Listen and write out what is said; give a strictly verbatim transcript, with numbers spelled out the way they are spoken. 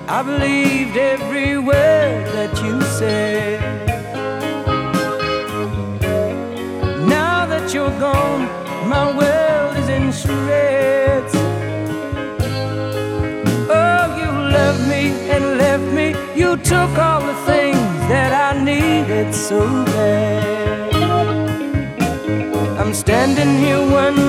I believed every word that you said. Now that you're gone, my world is in shreds. Oh, you left me and left me. You took all the things that I needed so bad. I'm standing here wondering